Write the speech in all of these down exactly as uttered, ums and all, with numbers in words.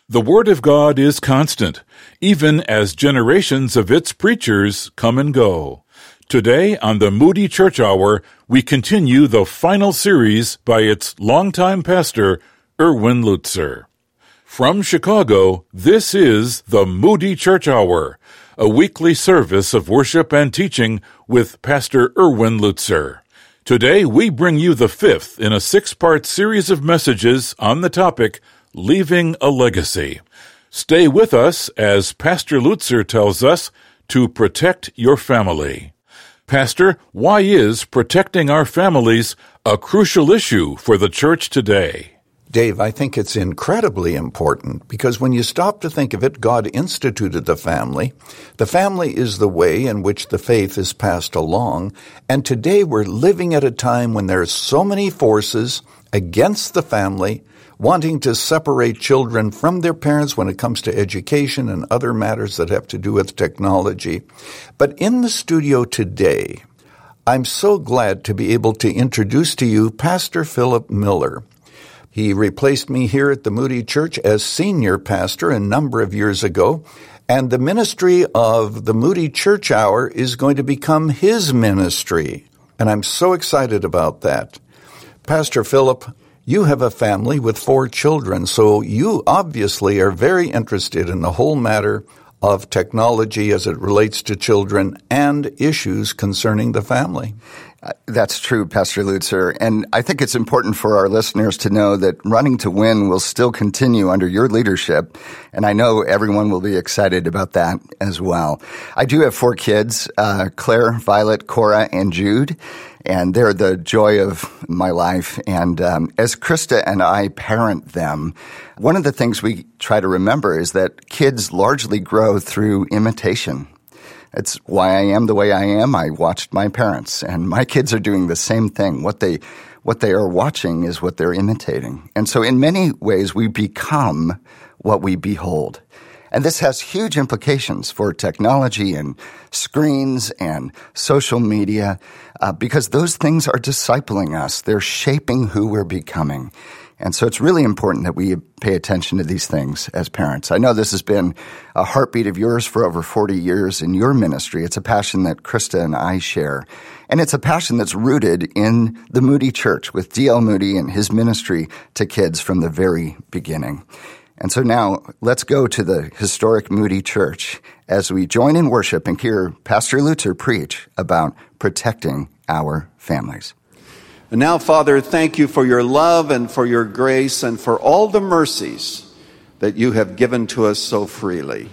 The Word of God is constant, even as generations of its preachers come and go. Today, on the Moody Church Hour, we continue the final series by its longtime pastor, Erwin Lutzer. From Chicago, this is the Moody Church Hour, a weekly service of worship and teaching with Pastor Erwin Lutzer. Today, we bring you the fifth in a six-part series of messages on the topic, Leaving a Legacy. Stay with us as Pastor Lutzer tells us to protect your family. Pastor, why is protecting our families a crucial issue for the church today? Dave, I think it's incredibly important because when you stop to think of it, God instituted the family. The family is the way in which the faith is passed along. And today we're living at a time when there are so many forces against the family, wanting to separate children from their parents when it comes to education and other matters that have to do with technology. But in the studio today, I'm so glad to be able to introduce to you Pastor Philip Miller. He replaced me here at the Moody Church as senior pastor a number of years ago, and the ministry of the Moody Church Hour is going to become his ministry, and I'm so excited about that. Pastor Philip, you have a family with four children, so you obviously are very interested in the whole matter of technology as it relates to children and issues concerning the family. Uh, that's true, Pastor Lutzer. And I think it's important for our listeners to know that Running to Win will still continue under your leadership. And I know everyone will be excited about that as well. I do have four kids, uh, Claire, Violet, Cora, and Jude. And they're the joy of my life. And um, as Krista and I parent them, one of the things we try to remember is that kids largely grow through imitation. It's why I am the way I am. I watched my parents, and my kids are doing the same thing. What they what they are watching is what they're imitating. And so in many ways, we become what we behold. And this has huge implications for technology and screens and social media uh, because those things are discipling us. They're shaping who we're becoming. And so it's really important that we pay attention to these things as parents. I know this has been a heartbeat of yours for over forty years in your ministry. It's a passion that Krista and I share. And it's a passion that's rooted in the Moody Church with D L Moody and his ministry to kids from the very beginning. And so now let's go to the historic Moody Church as we join in worship and hear Pastor Lutzer preach about protecting our families. And now, Father, thank you for your love and for your grace and for all the mercies that you have given to us so freely.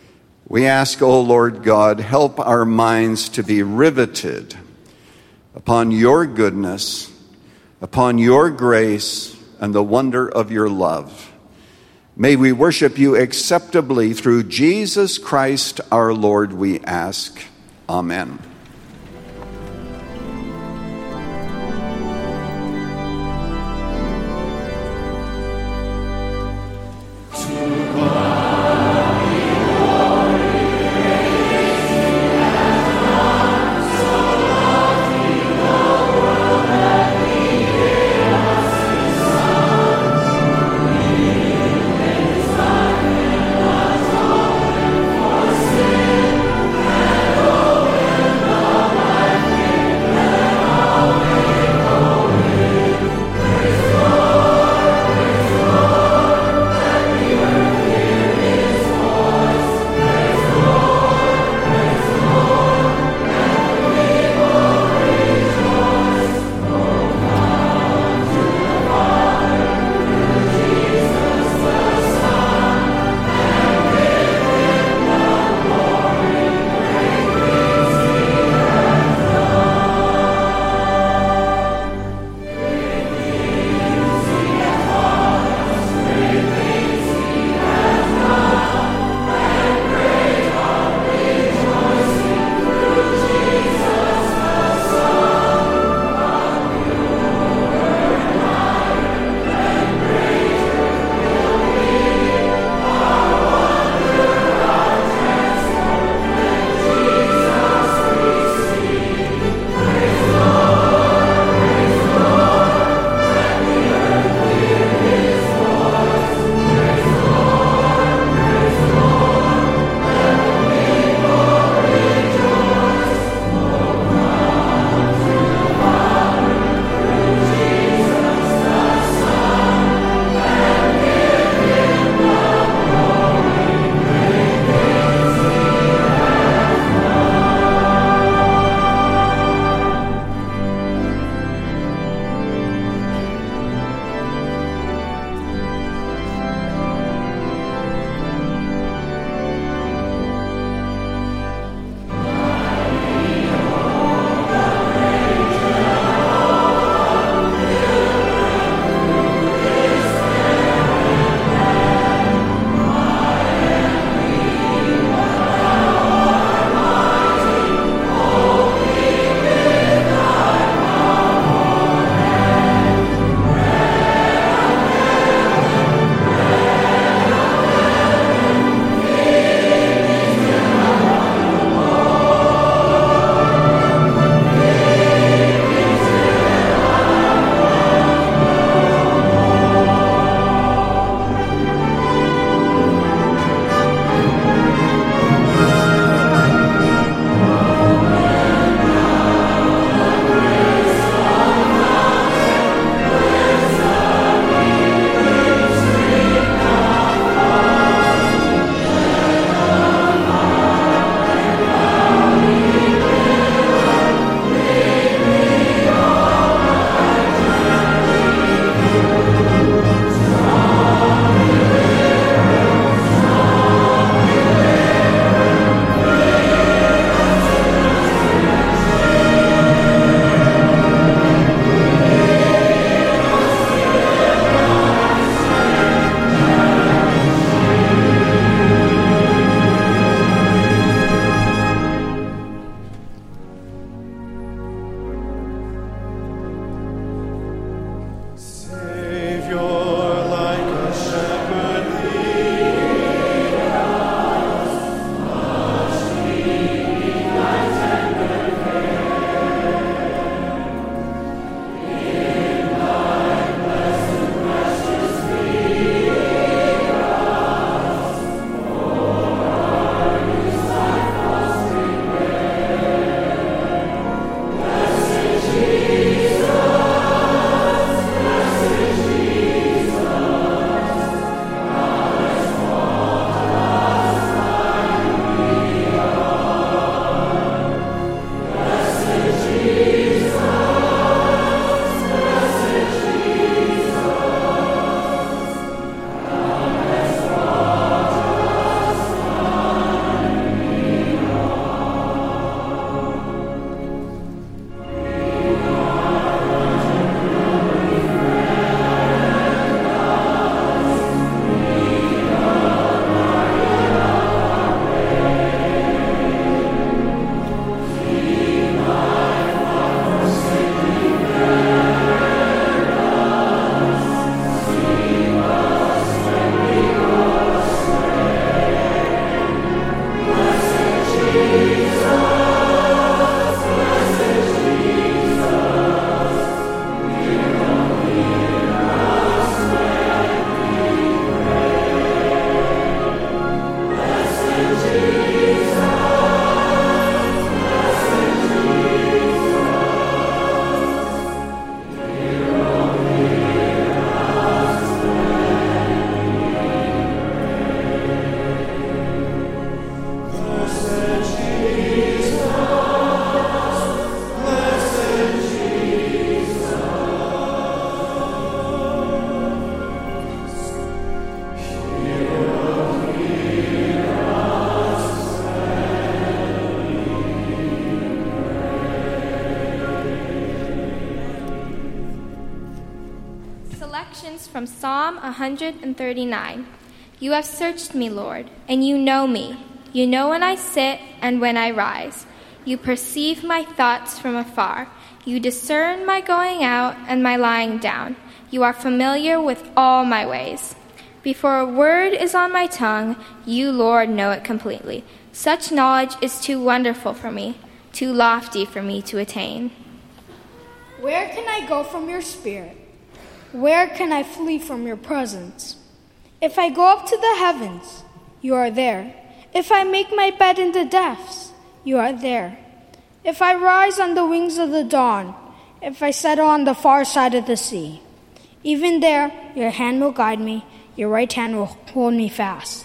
We ask, O Lord God, help our minds to be riveted upon your goodness, upon your grace, and the wonder of your love. May we worship you acceptably through Jesus Christ our Lord, we ask. Amen. from Psalm one thirty-nine. You have searched me, Lord, and you know me. You know when I sit and when I rise. You perceive my thoughts from afar. You discern my going out and my lying down. You are familiar with all my ways. Before a word is on my tongue, you, Lord, know it completely. Such knowledge is too wonderful for me, too lofty for me to attain. Where can I go from your spirit? Where can I flee from your presence? If I go up to the heavens, you are there. If I make my bed in the depths, you are there. If I rise on the wings of the dawn, if I settle on the far side of the sea, even there your hand will guide me, your right hand will hold me fast.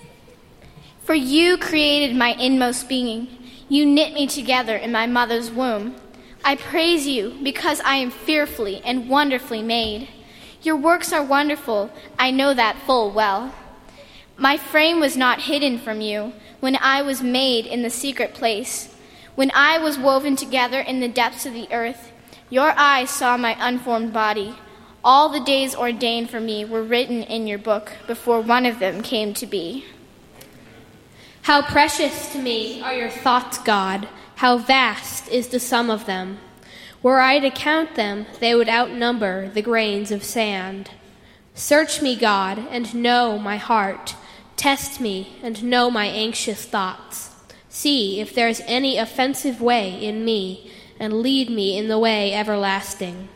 For you created my inmost being. You knit me together in my mother's womb. I praise you because I am fearfully and wonderfully made. Your works are wonderful, I know that full well. My frame was not hidden from you when I was made in the secret place. When I was woven together in the depths of the earth, your eyes saw my unformed body. All the days ordained for me were written in your book before one of them came to be. How precious to me are your thoughts, God. How vast is the sum of them. Were I to count them, they would outnumber the grains of sand. Search me, God, and know my heart. Test me and know my anxious thoughts. See if there is any offensive way in me, and lead me in the way everlasting.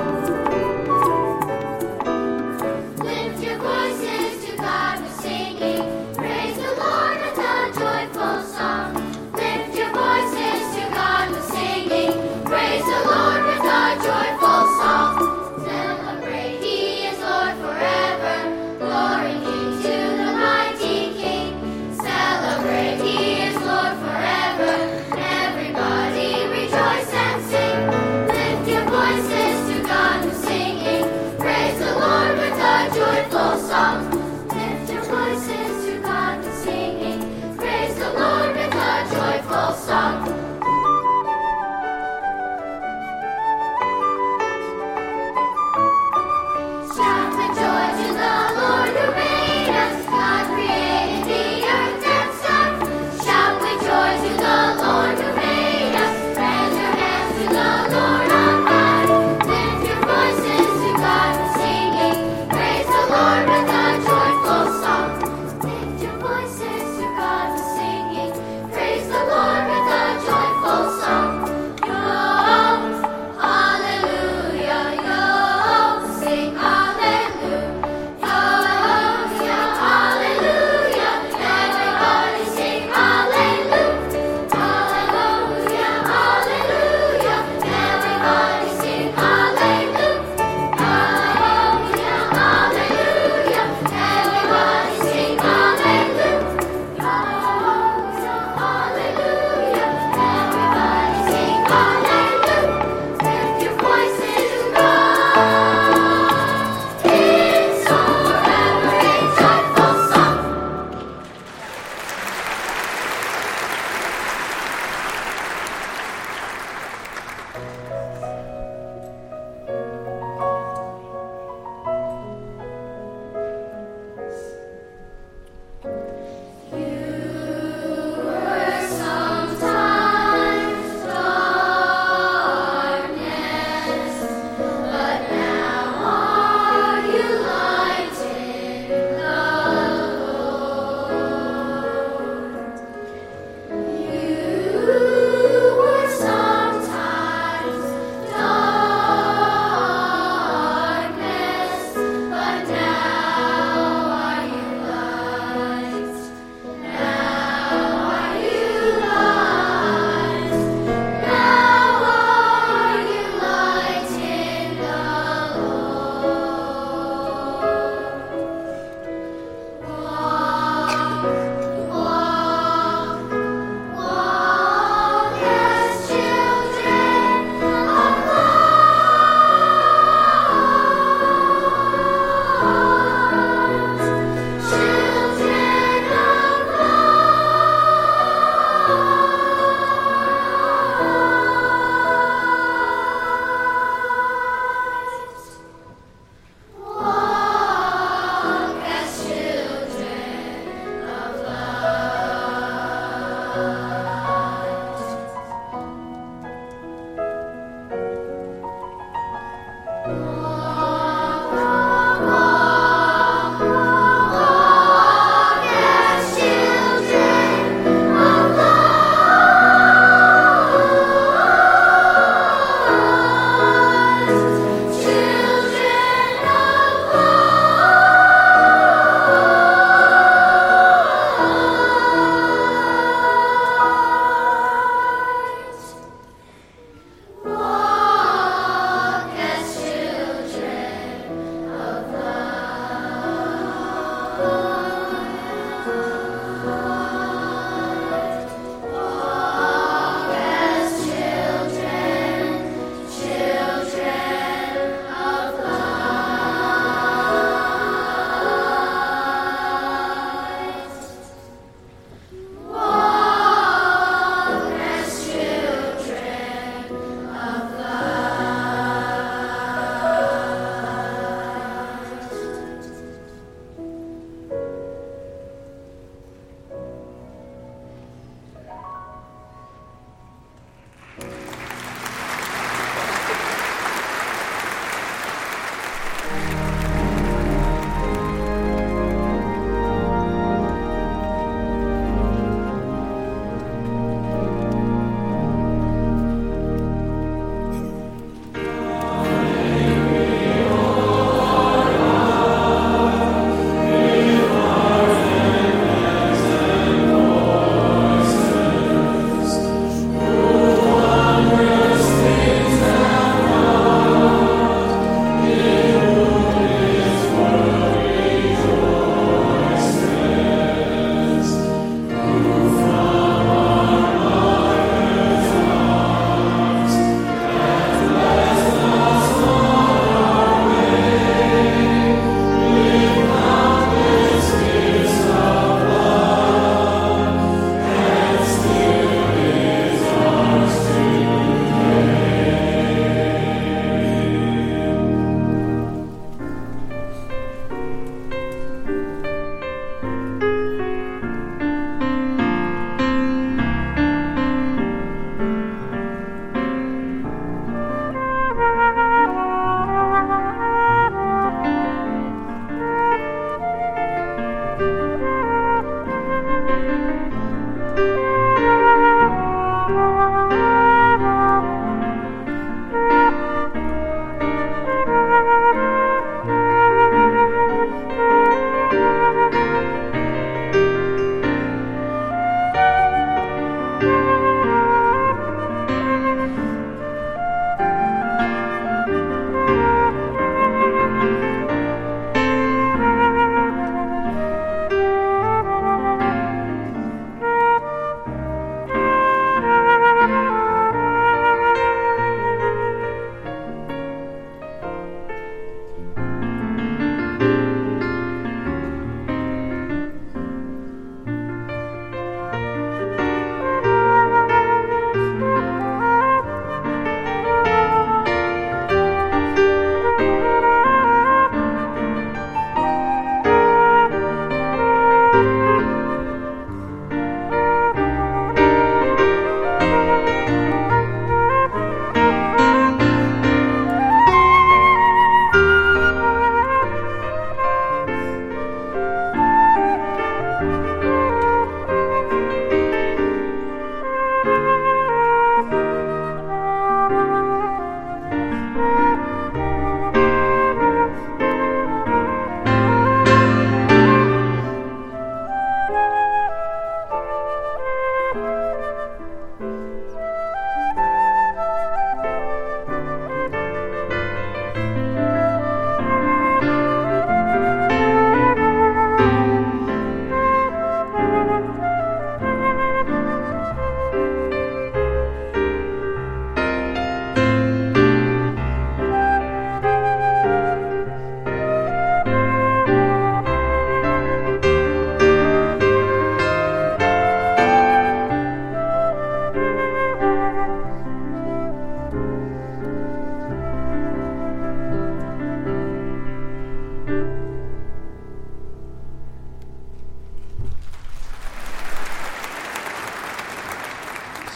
Lift your voices to God with singing.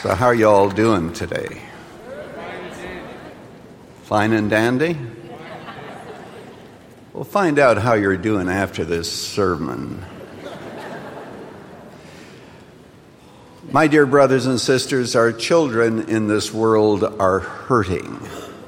So how are you all doing today? Fine and dandy? We'll find out how you're doing after this sermon. My dear brothers and sisters, our children in this world are hurting.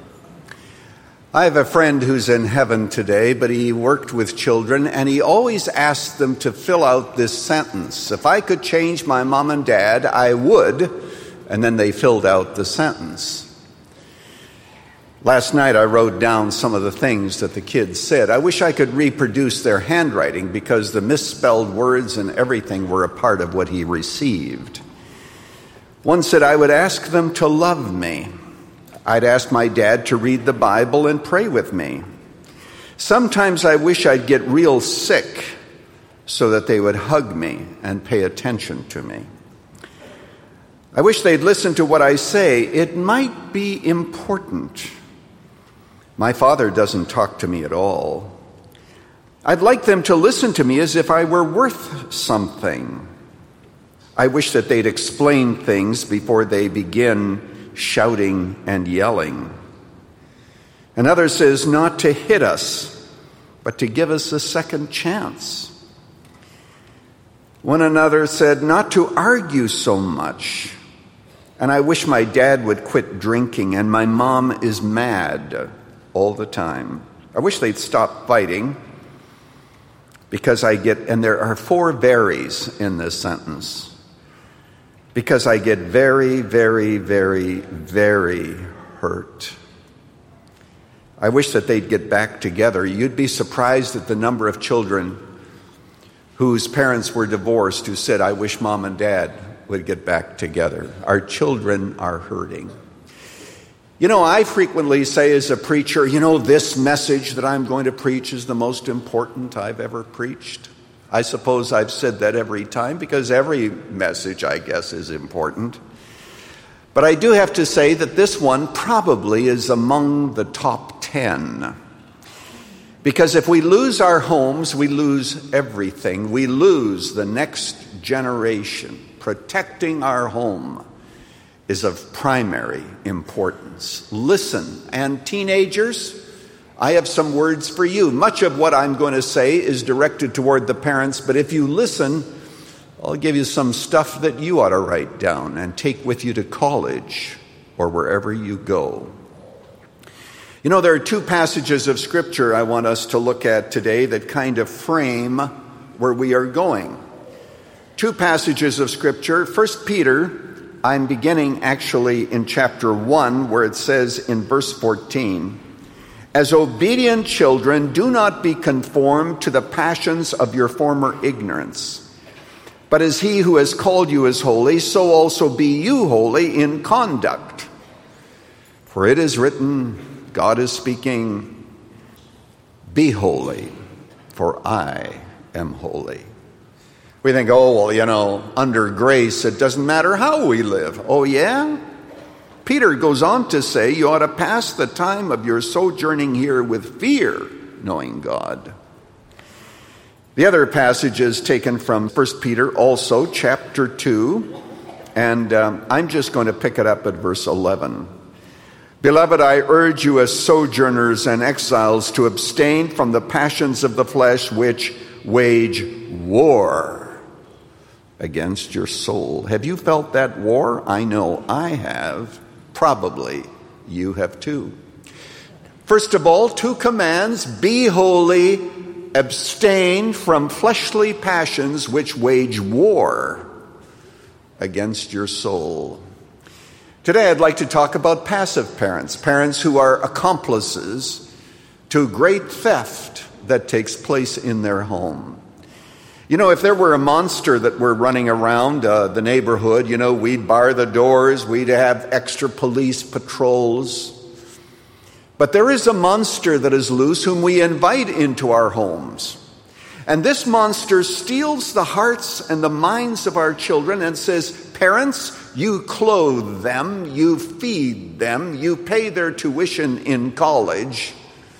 I have a friend who's in heaven today, but he worked with children, and he always asked them to fill out this sentence. If I could change my mom and dad, I would. And then they filled out the sentence. Last night I wrote down some of the things that the kids said. I wish I could reproduce their handwriting because the misspelled words and everything were a part of what he received. One said, I would ask them to love me. I'd ask my dad to read the Bible and pray with me. Sometimes I wish I'd get real sick so that they would hug me and pay attention to me. I wish they'd listen to what I say. It might be important. My father doesn't talk to me at all. I'd like them to listen to me as if I were worth something. I wish that they'd explain things before they begin shouting and yelling. Another says not to hit us, but to give us a second chance. One another said not to argue so much. And I wish my dad would quit drinking, and my mom is mad all the time. I wish they'd stop fighting because I get, and there are four verys in this sentence, because I get very, very, very, very hurt. I wish that they'd get back together. You'd be surprised at the number of children whose parents were divorced who said, I wish mom and dad would get back together. Our children are hurting. You know, I frequently say as a preacher, you know, this message that I'm going to preach is the most important I've ever preached. I suppose I've said that every time because every message, I guess, is important. But I do have to say that this one probably is among the top ten. Because if we lose our homes, we lose everything. We lose the next generation. Protecting our home is of primary importance. Listen, and teenagers, I have some words for you. Much of what I'm going to say is directed toward the parents, but if you listen, I'll give you some stuff that you ought to write down and take with you to college or wherever you go. You know, there are two passages of Scripture I want us to look at today that kind of frame where we are going. Two passages of Scripture. First Peter, I'm beginning actually in chapter one, where it says in verse fourteen, as obedient children, do not be conformed to the passions of your former ignorance. But as he who has called you is holy, so also be you holy in conduct. For it is written, God is speaking, be holy, for I am holy. We think, oh, well, you know, under grace, it doesn't matter how we live. Oh, yeah? Peter goes on to say, you ought to pass the time of your sojourning here with fear, knowing God. The other passage is taken from First Peter, also, chapter two, and um, I'm just going to pick it up at verse eleven. Beloved, I urge you as sojourners and exiles to abstain from the passions of the flesh which wage war against your soul. Have you felt that war? I know I have. Probably you have too. First of all, two commands: be holy, abstain from fleshly passions which wage war against your soul. Today I'd like to talk about passive parents, parents who are accomplices to great theft that takes place in their home. You know, if there were a monster that were running around uh, the neighborhood, you know, we'd bar the doors, we'd have extra police patrols. But there is a monster that is loose whom we invite into our homes. And this monster steals the hearts and the minds of our children and says, parents, you clothe them, you feed them, you pay their tuition in college,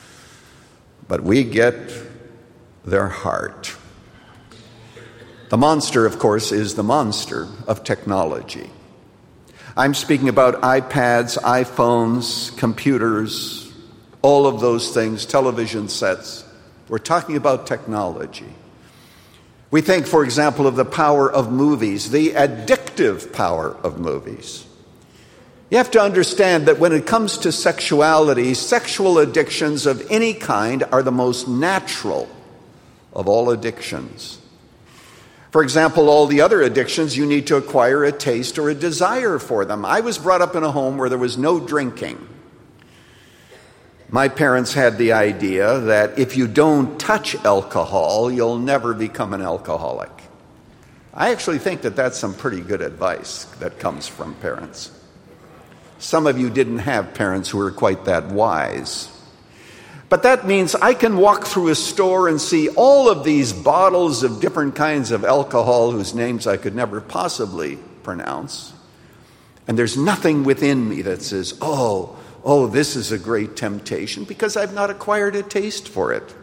but we get their heart. The monster, of course, is the monster of technology. I'm speaking about iPads, iPhones, computers, all of those things, television sets. We're talking about technology. We think, for example, of the power of movies, the addictive power of movies. You have to understand that when it comes to sexuality, sexual addictions of any kind are the most natural of all addictions. For example, all the other addictions, you need to acquire a taste or a desire for them. I was brought up in a home where there was no drinking. My parents had the idea that if you don't touch alcohol, you'll never become an alcoholic. I actually think that that's some pretty good advice that comes from parents. Some of you didn't have parents who were quite that wise. But that means I can walk through a store and see all of these bottles of different kinds of alcohol whose names I could never possibly pronounce. And there's nothing within me that says, oh, oh, this is a great temptation, because I've not acquired a taste for it.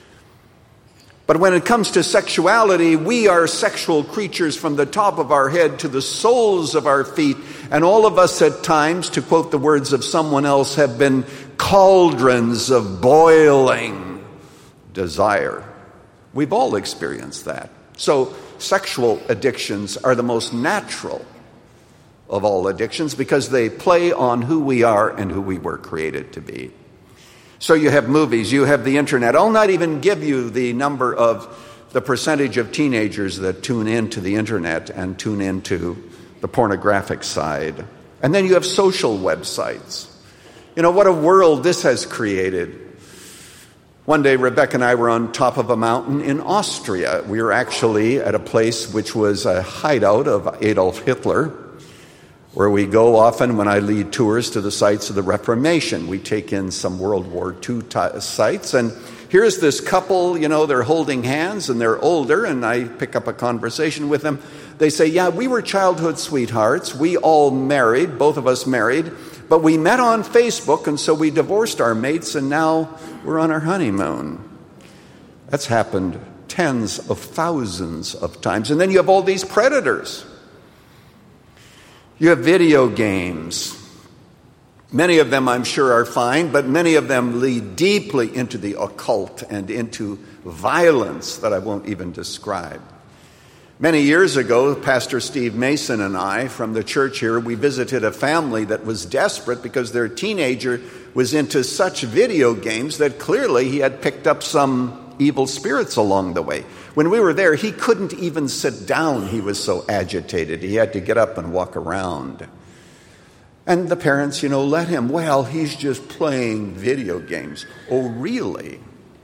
But when it comes to sexuality, we are sexual creatures from the top of our head to the soles of our feet. And all of us at times, to quote the words of someone else, have been cauldrons of boiling desire. We've all experienced that. So sexual addictions are the most natural of all addictions because they play on who we are and who we were created to be. So you have movies, you have the internet. I'll not even give you the number of the percentage of teenagers that tune into the internet and tune into the pornographic side. And then you have social websites. You know, what a world this has created. One day, Rebecca and I were on top of a mountain in Austria. We were actually at a place which was a hideout of Adolf Hitler, where we go often when I lead tours to the sites of the Reformation. We take in some World War Two t- sites, and here's this couple, you know, they're holding hands, and they're older, and I pick up a conversation with them. They say, yeah, we were childhood sweethearts. We all married, both of us married, but we met on Facebook, and so we divorced our mates, and now we're on our honeymoon. That's happened tens of thousands of times. And then you have all these predators. You have video games. Many of them, I'm sure, are fine, but many of them lead deeply into the occult and into violence that I won't even describe. Many years ago, Pastor Steve Mason and I from the church here, we visited a family that was desperate because their teenager was into such video games that clearly he had picked up some evil spirits along the way. When we were there, he couldn't even sit down. He was so agitated. He had to get up and walk around. And the parents, you know, let him. Well, he's just playing video games. Oh, really?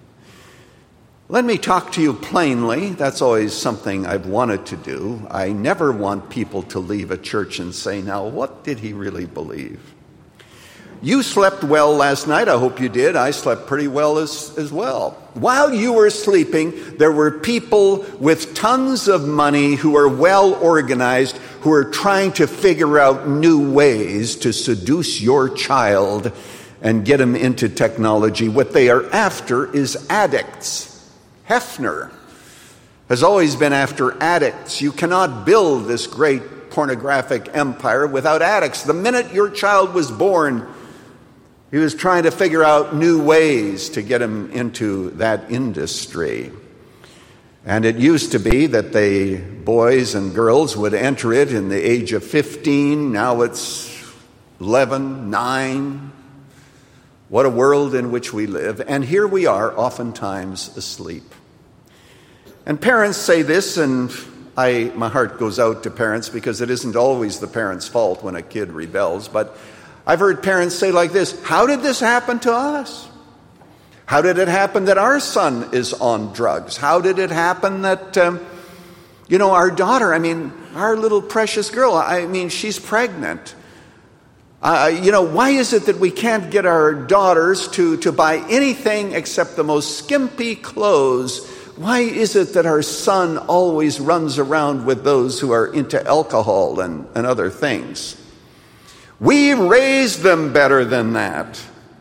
Let me talk to you plainly. That's always something I've wanted to do. I never want people to leave a church and say, now, what did he really believe? You slept well last night. I hope you did. I slept pretty well as, as well. While you were sleeping, there were people with tons of money who are well organized, who are trying to figure out new ways to seduce your child and get him into technology. What they are after is addicts. Hefner has always been after addicts. You cannot build this great pornographic empire without addicts. The minute your child was born, he was trying to figure out new ways to get him into that industry. And it used to be that the boys and girls would enter it in the age of fifteen. Now it's eleven, nine. What a world in which we live. And here we are, oftentimes asleep. And parents say this, and I, my heart goes out to parents because it isn't always the parent's fault when a kid rebels. But I've heard parents say like this, how did this happen to us? How did it happen that our son is on drugs? How did it happen that, um, you know, our daughter, I mean, our little precious girl, I mean, she's pregnant. Uh, you know, why is it that we can't get our daughters to, to buy anything except the most skimpy clothes? Why is it that our son always runs around with those who are into alcohol and, and other things? We raised them better than that.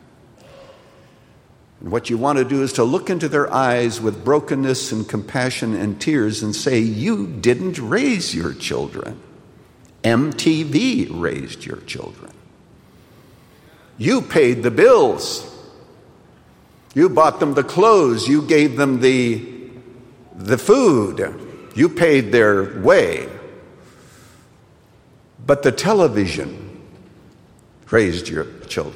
And what you want to do is to look into their eyes with brokenness and compassion and tears and say, you didn't raise your children. M T V raised your children. You paid the bills. You bought them the clothes. You gave them the, the food. You paid their way. But the television raised your children.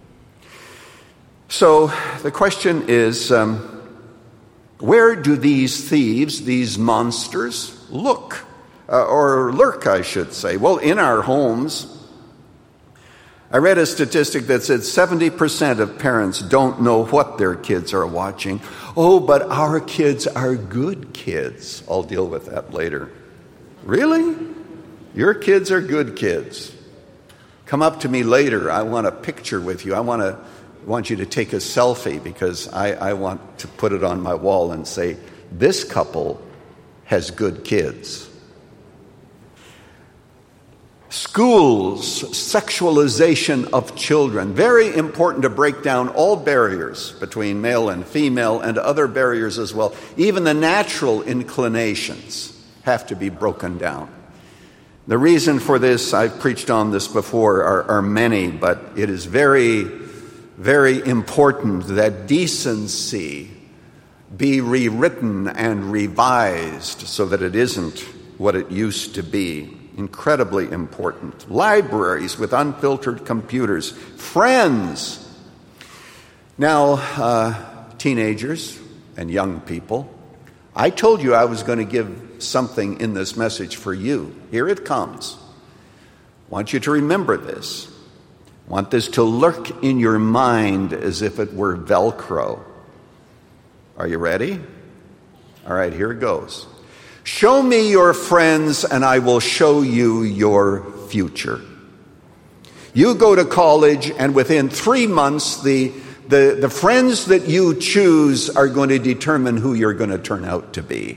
So the question is, um, where do these thieves, these monsters, look? Uh, or lurk, I should say. Well, in our homes. I read a statistic that said seventy percent of parents don't know what their kids are watching. Oh, but our kids are good kids. I'll deal with that later. Really? Your kids are good kids. Come up to me later. I want a picture with you. I want to want you to take a selfie because I, I want to put it on my wall and say, this couple has good kids. Schools, sexualization of children. Very important to break down all barriers between male and female and other barriers as well. Even the natural inclinations have to be broken down. The reason for this, I've preached on this before, are, are many, but it is very, very important that decency be rewritten and revised so that it isn't what it used to be. Incredibly important. Libraries with unfiltered computers. Friends. Now, uh, teenagers and young people, I told you I was going to give something in this message for you. Here it comes. I want you to remember this. I want this to lurk in your mind as if it were Velcro. Are you ready? All right, here it goes. Show me your friends and I will show you your future. You go to college and within three months, the, the, the friends that you choose are going to determine who you're going to turn out to be.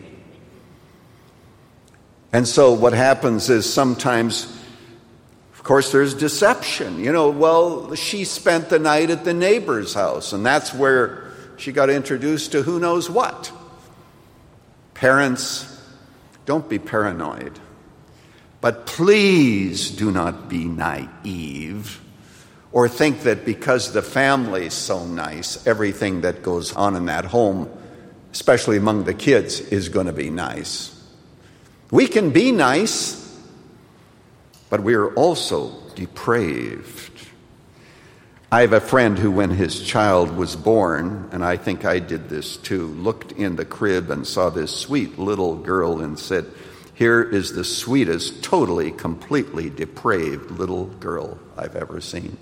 And so what happens is sometimes, of course, there's deception. You know, well, she spent the night at the neighbor's house and that's where she got introduced to who knows what. Parents, don't be paranoid, but please do not be naive or think that because the family's so nice, everything that goes on in that home, especially among the kids, is going to be nice. We can be nice, but we are also depraved. I have a friend who, when his child was born, and I think I did this too, looked in the crib and saw this sweet little girl and said, here is the sweetest, totally, completely depraved little girl I've ever seen.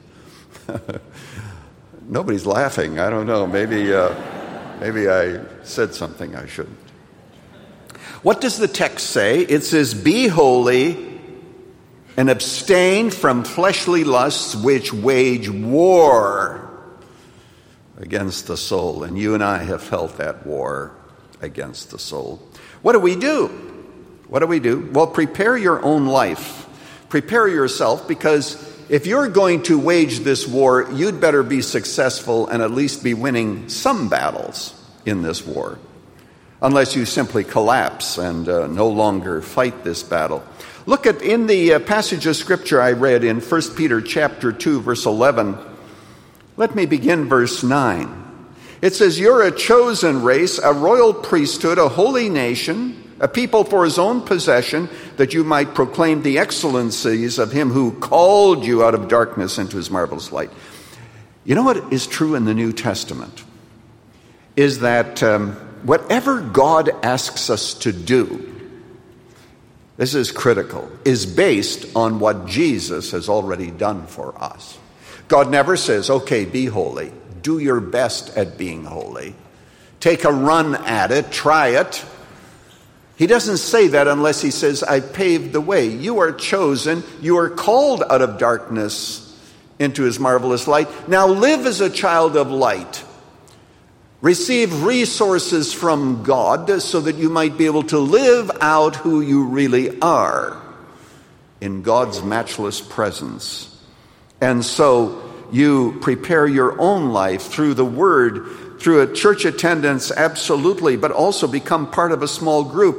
Nobody's laughing. I don't know. Maybe, uh, maybe I said something I shouldn't. What does the text say? It says, be holy and abstain from fleshly lusts which wage war against the soul. And you and I have felt that war against the soul. What do we do? What do we do? Well, prepare your own life. Prepare yourself, because if you're going to wage this war, you'd better be successful and at least be winning some battles in this war, unless you simply collapse and uh, no longer fight this battle. Look at in the uh, passage of scripture I read in First Peter chapter two, verse eleven. Let me begin verse nine. It says, you're a chosen race, a royal priesthood, a holy nation, a people for his own possession, that you might proclaim the excellencies of him who called you out of darkness into his marvelous light. You know what is true in the New Testament? Is that um, whatever God asks us to do, this is critical, is based on what Jesus has already done for us. God never says, okay, be holy. Do your best at being holy. Take a run at it. Try it. He doesn't say that unless he says, I paved the way. You are chosen. You are called out of darkness into his marvelous light. Now live as a child of light. Receive resources from God so that you might be able to live out who you really are in God's matchless presence. And so you prepare your own life through the Word, through a church attendance, absolutely, but also become part of a small group.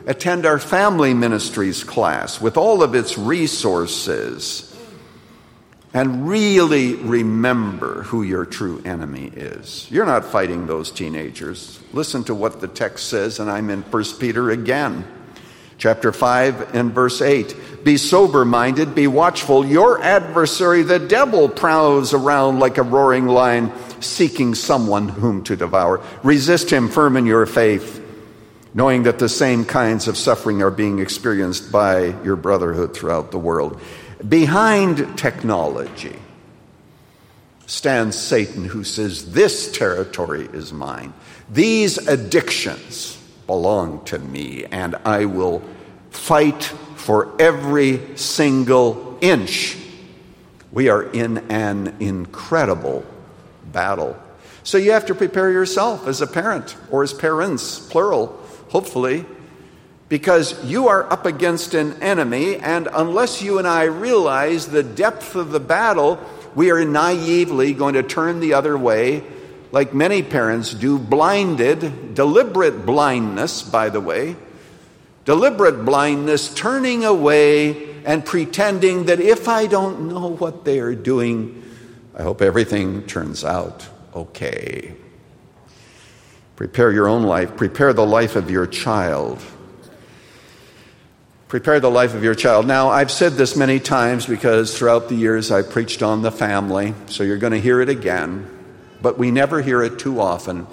attend our family ministries class with all of its resources and really remember who your true enemy is. You're not fighting those teenagers. Listen to what the text says, and I'm in First Peter again. Chapter five and verse eight. Be sober-minded, be watchful. Your adversary, the devil, prowls around like a roaring lion, seeking someone whom to devour. Resist him firm in your faith, knowing that the same kinds of suffering are being experienced by your brotherhood throughout the world. Behind technology stands Satan, who says, this territory is mine. These addictions belong to me, and I will fight for every single inch. We are in an incredible battle. So you have to prepare yourself as a parent, or as parents, plural, hopefully, because you are up against an enemy, and unless you and I realize the depth of the battle, we are naively going to turn the other way, like many parents do, blinded, deliberate blindness, by the way, deliberate blindness, turning away and pretending that if I don't know what they are doing, I hope everything turns out okay. Prepare your own life. Prepare the life of your child. Prepare the life of your child. Now, I've said this many times because throughout the years I preached on the family, so you're going to hear it again, but we never hear it too often.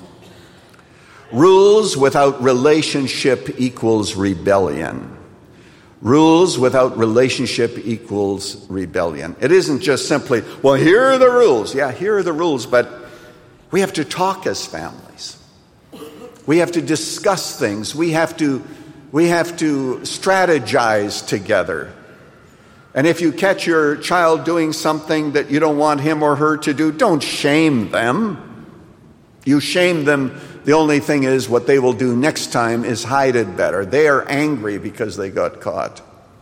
Rules without relationship equals rebellion. Rules without relationship equals rebellion. It isn't just simply, well, here are the rules. Yeah, here are the rules, but we have to talk as families. We have to discuss things. We have to We have to strategize together. And if you catch your child doing something that you don't want him or her to do, don't shame them. You shame them, the only thing is what they will do next time is hide it better. They are angry because they got caught.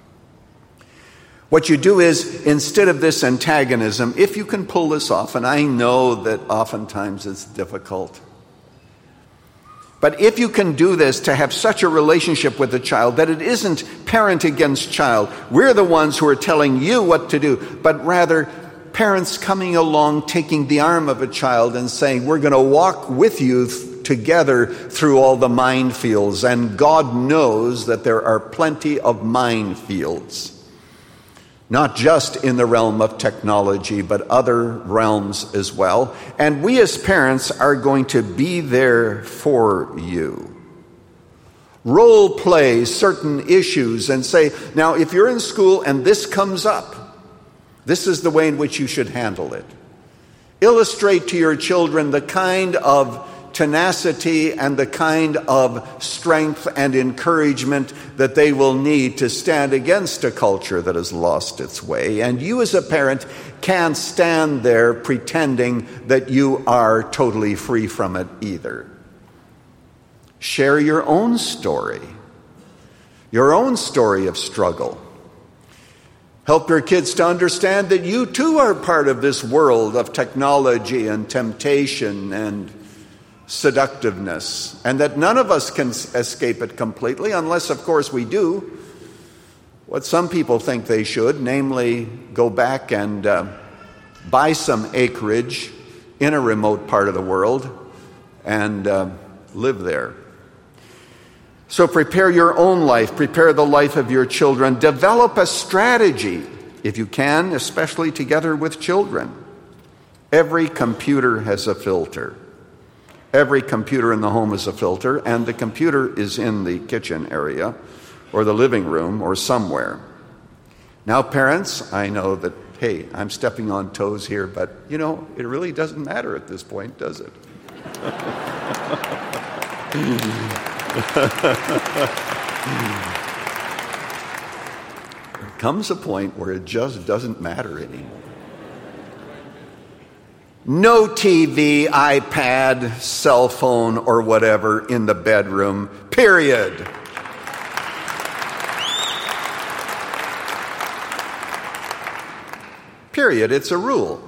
What you do is, instead of this antagonism, if you can pull this off, and I know that oftentimes it's difficult, but if you can do this, to have such a relationship with the child that it isn't parent against child, we're the ones who are telling you what to do, but rather parents coming along, taking the arm of a child and saying, we're going to walk with you th- together through all the minefields. And God knows that there are plenty of minefields, not just in the realm of technology, but other realms as well. And we as parents are going to be there for you. Role play certain issues and say, now if you're in school and this comes up, this is the way in which you should handle it. Illustrate to your children the kind of tenacity and the kind of strength and encouragement that they will need to stand against a culture that has lost its way. And you as a parent can't stand there pretending that you are totally free from it either. Share your own story, your own story of struggle. Help your kids to understand that you too are part of this world of technology and temptation and seductiveness, and that none of us can escape it completely, unless, of course, we do what some people think they should, namely go back and uh, buy some acreage in a remote part of the world and uh, live there. So prepare your own life, prepare the life of your children, develop a strategy, if you can, especially together with children. Every computer has a filter. Every computer in the home is a filter, and the computer is in the kitchen area or the living room or somewhere. Now, parents, I know that, hey, I'm stepping on toes here, but, you know, it really doesn't matter at this point, does it? There comes a point where it just doesn't matter anymore. No T V, iPad, cell phone, or whatever in the bedroom, period. Period. It's a rule.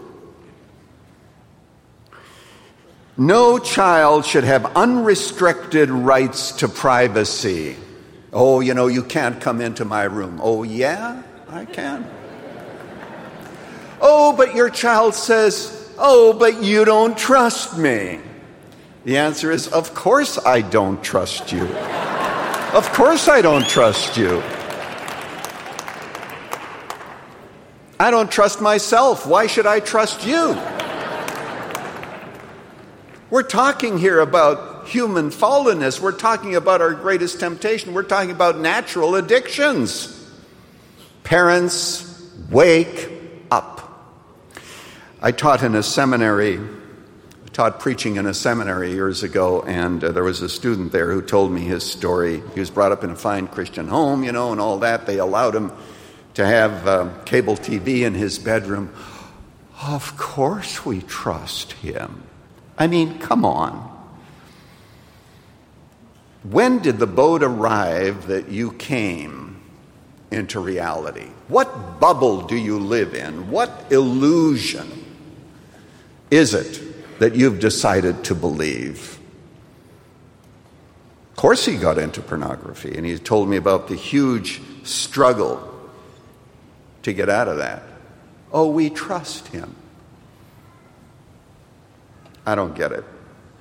No child should have unrestricted rights to privacy. Oh, you know, you can't come into my room. Oh, yeah, I can. Oh, but your child says, oh, but you don't trust me. The answer is, of course I don't trust you. Of course I don't trust you. I don't trust myself. Why should I trust you? We're talking here about human fallenness. We're talking about our greatest temptation. We're talking about natural addictions. Parents, wake up. I taught in a seminary, I taught preaching in a seminary years ago, and uh, there was a student there who told me his story. He was brought up in a fine Christian home, you know, and all that. They allowed him to have uh, cable T V in his bedroom. Of course we trust him. I mean, come on. When did the boat arrive that you came into reality? What bubble do you live in? What illusion is it that you've decided to believe? Of course he got into pornography, and he told me about the huge struggle to get out of that. Oh, we trust him. I don't get it.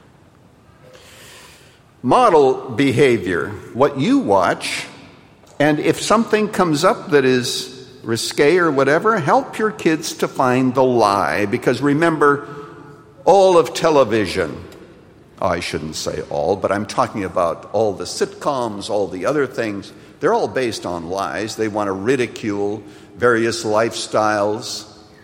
Model behavior, what you watch, and if something comes up that is risque or whatever, help your kids to find the lie, because remember, all of television, oh, I shouldn't say all, but I'm talking about all the sitcoms, all the other things, they're all based on lies. They want to ridicule various lifestyles.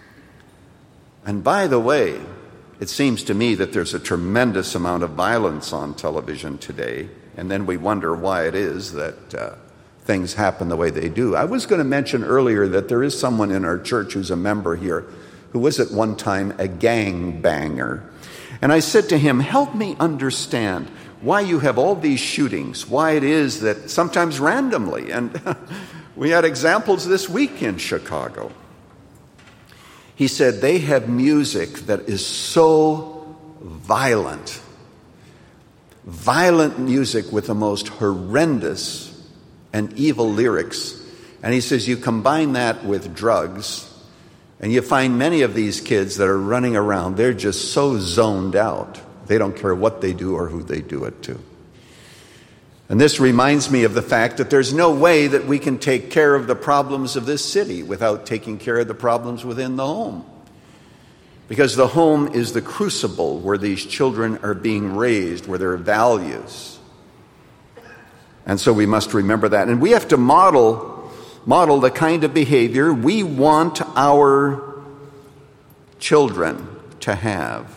And by the way, it seems to me that there's a tremendous amount of violence on television today, and then we wonder why it is that uh, things happen the way they do. I was going to mention earlier that there is someone in our church who's a member here who was at one time a gangbanger. And I said to him, help me understand why you have all these shootings, why it is that sometimes randomly, and we had examples this week in Chicago. He said they have music that is so violent, violent music with the most horrendous and evil lyrics. And he says you combine that with drugs, and you find many of these kids that are running around, they're just so zoned out. They don't care what they do or who they do it to. And this reminds me of the fact that there's no way that we can take care of the problems of this city without taking care of the problems within the home. Because the home is the crucible where these children are being raised, where there are values. And so we must remember that. And we have to model, model the kind of behavior we want our children to have.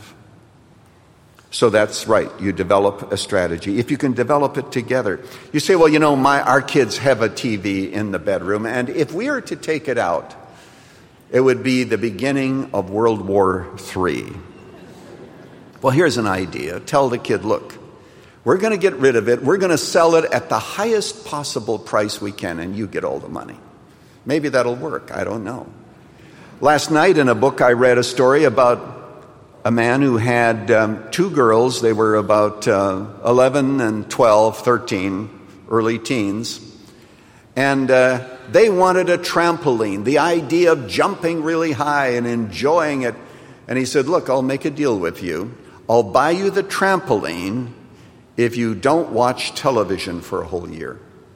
So that's right. You develop a strategy. If you can develop it together. You say, well, you know, my our kids have a T V in the bedroom, and if we are to take it out, it would be the beginning of World War Three. Well, here's an idea. Tell the kid, look, we're going to get rid of it. We're going to sell it at the highest possible price we can, and you get all the money. Maybe that'll work. I don't know. Last night in a book, I read a story about a man who had um, two girls. They were about uh, eleven and twelve, thirteen, early teens. And uh, they wanted a trampoline, the idea of jumping really high and enjoying it. And he said, look, I'll make a deal with you. I'll buy you the trampoline if you don't watch television for a whole year.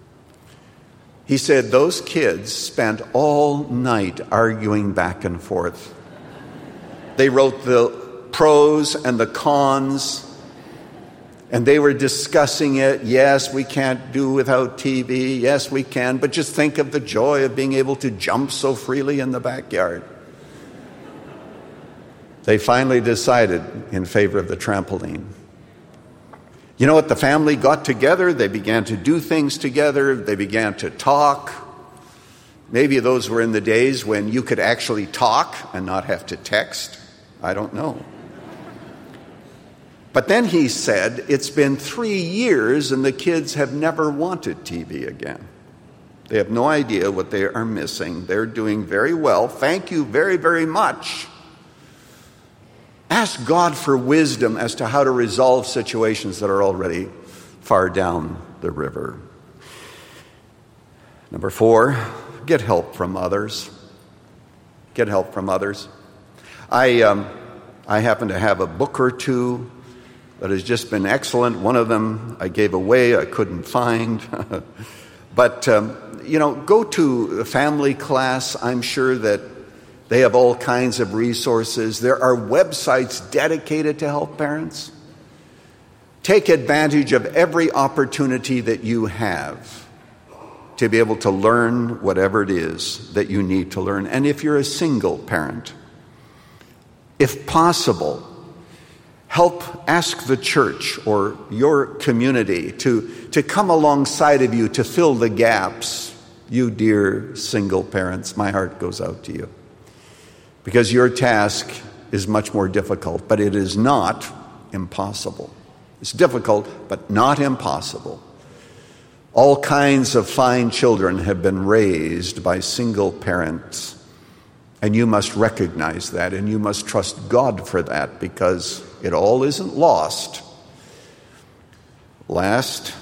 He said those kids spent all night arguing back and forth. They wrote the pros and the cons, and they were discussing it. Yes, we can't do without T V. Yes, we can, but just think of the joy of being able to jump so freely in the backyard. They finally decided in favor of the trampoline. You know what? The family got together. They began to do things together. They began to talk. Maybe those were in the days when you could actually talk and not have to text. I don't know. But then he said, it's been three years and the kids have never wanted T V again. They have no idea what they are missing. They're doing very well. Thank you very, very much. Ask God for wisdom as to how to resolve situations that are already far down the river. Number four, get help from others. Get help from others. I um, I happen to have a book or two that has just been excellent. One of them I gave away, I couldn't find. But, um, you know, go to a family class. I'm sure that they have all kinds of resources. There are websites dedicated to help parents. Take advantage of every opportunity that you have to be able to learn whatever it is that you need to learn. And if you're a single parent, if possible, help ask the church or your community to, to come alongside of you to fill the gaps. You dear single parents, my heart goes out to you. Because your task is much more difficult, but it is not impossible. It's difficult, but not impossible. All kinds of fine children have been raised by single parents, and you must recognize that, and you must trust God for that, because it all isn't lost. Last,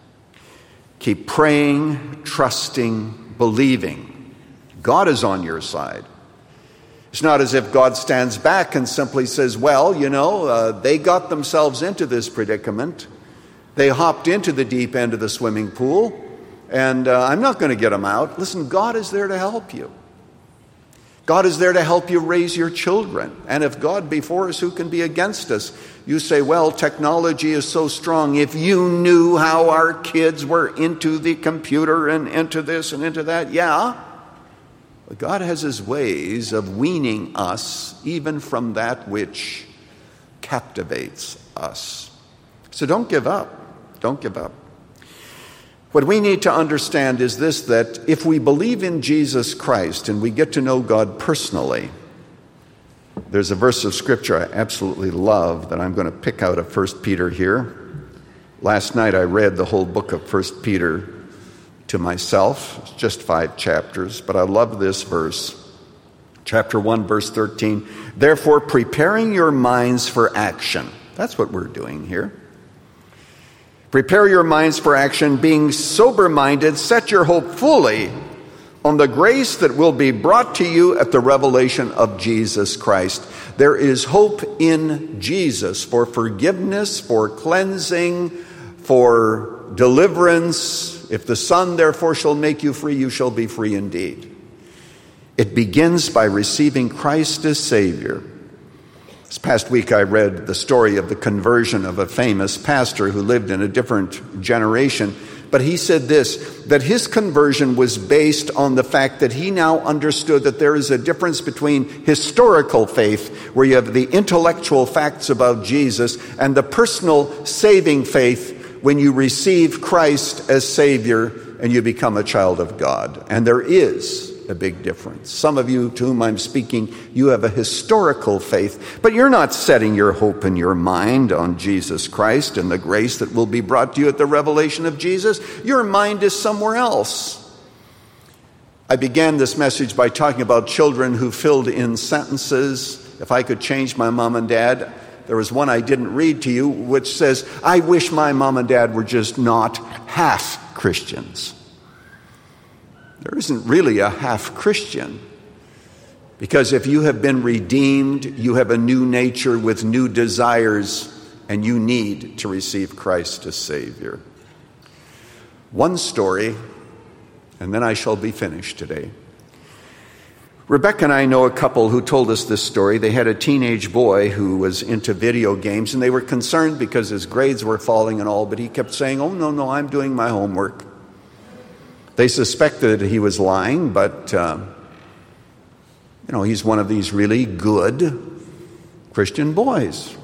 keep praying, trusting, believing. God is on your side. It's not as if God stands back and simply says, well, you know, uh, they got themselves into this predicament. They hopped into the deep end of the swimming pool, and uh, I'm not going to get them out. Listen, God is there to help you. God is there to help you raise your children. And if God be for us, who can be against us? You say, well, technology is so strong. If you knew how our kids were into the computer and into this and into that, yeah. But God has his ways of weaning us even from that which captivates us. So don't give up. Don't give up. What we need to understand is this, that if we believe in Jesus Christ and we get to know God personally, there's a verse of Scripture I absolutely love that I'm going to pick out of First Peter here. Last night I read the whole book of First Peter to myself. It's just five chapters, but I love this verse. Chapter one, verse thirteen. Therefore, preparing your minds for action. That's what we're doing here. Prepare your minds for action, being sober-minded, set your hope fully on the grace that will be brought to you at the revelation of Jesus Christ. There is hope in Jesus for forgiveness, for cleansing, for deliverance. If the Son therefore shall make you free, you shall be free indeed. It begins by receiving Christ as Savior. This past week I read the story of the conversion of a famous pastor who lived in a different generation. But he said this, that his conversion was based on the fact that he now understood that there is a difference between historical faith, where you have the intellectual facts about Jesus, and the personal saving faith when you receive Christ as Savior and you become a child of God. And there is a big difference. Some of you to whom I'm speaking, you have a historical faith, but you're not setting your hope in your mind on Jesus Christ and the grace that will be brought to you at the revelation of Jesus. Your mind is somewhere else. I began this message by talking about children who filled in sentences. If I could change my mom and dad, there was one I didn't read to you, which says, I wish my mom and dad were just not half Christians. There isn't really a half Christian, because if you have been redeemed, you have a new nature with new desires, and you need to receive Christ as Savior. One story, and then I shall be finished today. Rebecca and I know a couple who told us this story. They had a teenage boy who was into video games, and they were concerned because his grades were falling and all, but he kept saying, oh, no, no, I'm doing my homework. They suspected he was lying, but, uh, you know, he's one of these really good Christian boys.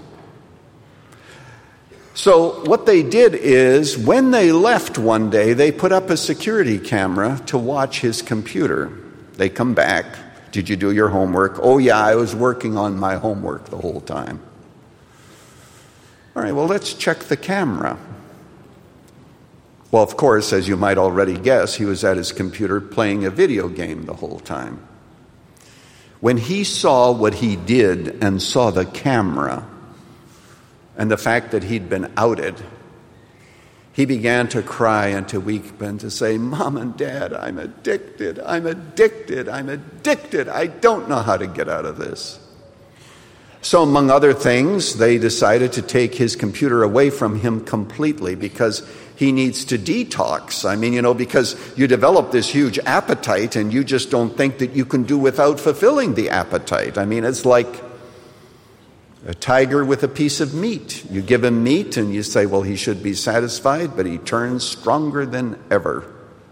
So what they did is, when they left one day, they put up a security camera to watch his computer. They come back. Did you do your homework? Oh, yeah, I was working on my homework the whole time. All right, well, let's check the camera. Well, of course, as you might already guess, he was at his computer playing a video game the whole time. When he saw what he did and saw the camera and the fact that he'd been outed, he began to cry and to weep and to say, "Mom and Dad, I'm addicted, I'm addicted, I'm addicted. I don't know how to get out of this." So among other things, they decided to take his computer away from him completely because he needs to detox. I mean, you know, because you develop this huge appetite and you just don't think that you can do without fulfilling the appetite. I mean, it's like a tiger with a piece of meat. You give him meat and you say, well, he should be satisfied, but he turns stronger than ever.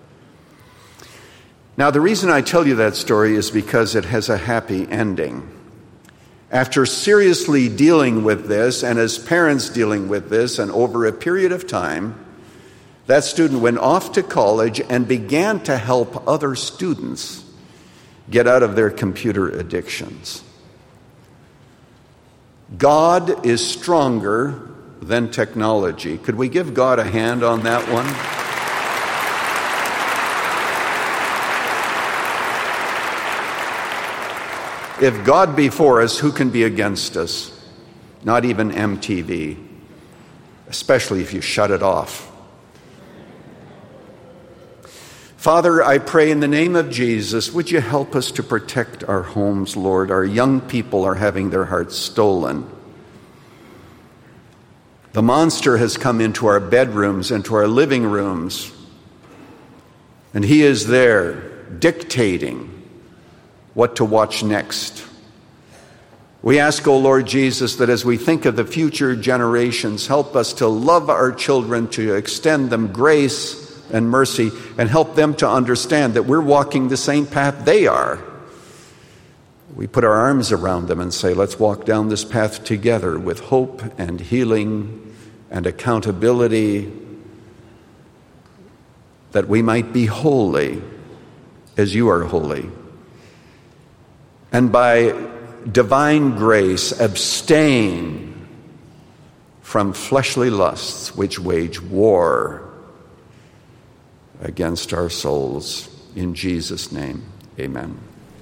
Now, the reason I tell you that story is because it has a happy ending. After seriously dealing with this, and as parents dealing with this, and over a period of time, that student went off to college and began to help other students get out of their computer addictions. God is stronger than technology. Could we give God a hand on that one? If God be for us, who can be against us? Not even M T V, especially if you shut it off. Father, I pray in the name of Jesus, would you help us to protect our homes, Lord? Our young people are having their hearts stolen. The monster has come into our bedrooms, into our living rooms, and he is there dictating what to watch next. We ask, O Lord Jesus, that as we think of the future generations, help us to love our children, to extend them grace and mercy, and help them to understand that we're walking the same path they are. We put our arms around them and say, let's walk down this path together with hope and healing and accountability, that we might be holy as you are holy. And by divine grace, abstain from fleshly lusts which wage war against our souls. In Jesus' name, amen.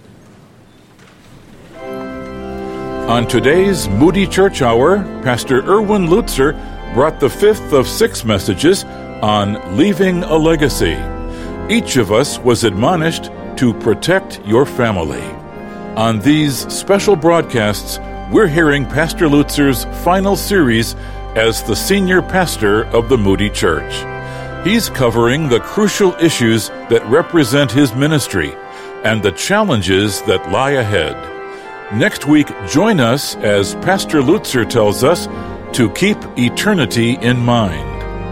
On today's Moody Church Hour, Pastor Erwin Lutzer brought the fifth of six messages on leaving a legacy. Each of us was admonished to protect your family. On these special broadcasts, we're hearing Pastor Lutzer's final series as the senior pastor of the Moody Church. He's covering the crucial issues that represent his ministry and the challenges that lie ahead. Next week, join us as Pastor Lutzer tells us to keep eternity in mind.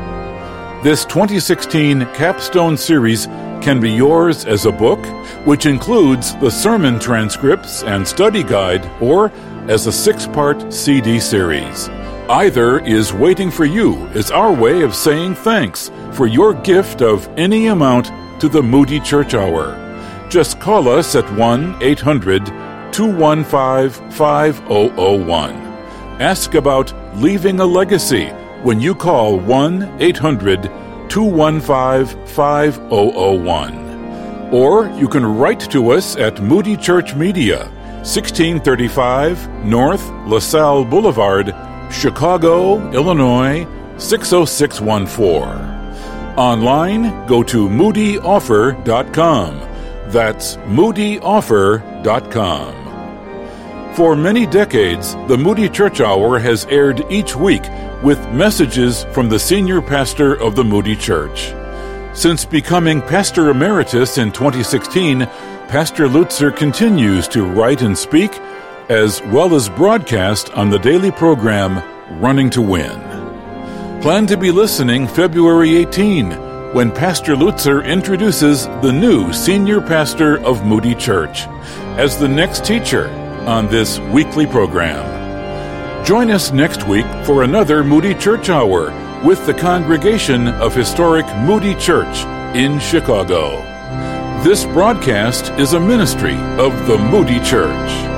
This twenty sixteen capstone series can be yours as a book, which includes the sermon transcripts and study guide, or as a six-part C D series. Either is waiting for you as our way of saying thanks for your gift of any amount to the Moody Church Hour. Just call us at one eight hundred two one five five zero zero one. Ask about leaving a legacy when you call one eight hundred two one five five zero zero one. Or you can write to us at Moody Church Media, sixteen thirty-five North LaSalle Boulevard, Chicago, Illinois, six oh six one four. Online, go to moody offer dot com. That's moody offer dot com. For many decades, the Moody Church Hour has aired each week with messages from the senior pastor of the Moody Church. Since becoming pastor emeritus in twenty sixteen, Pastor Lutzer continues to write and speak, as well as broadcast on the daily program Running to Win. Plan to be listening February eighteenth, when Pastor Lutzer introduces the new senior pastor of Moody Church as the next teacher on this weekly program. Join us next week for another Moody Church Hour with the congregation of historic Moody Church in Chicago. This broadcast is a ministry of the Moody Church.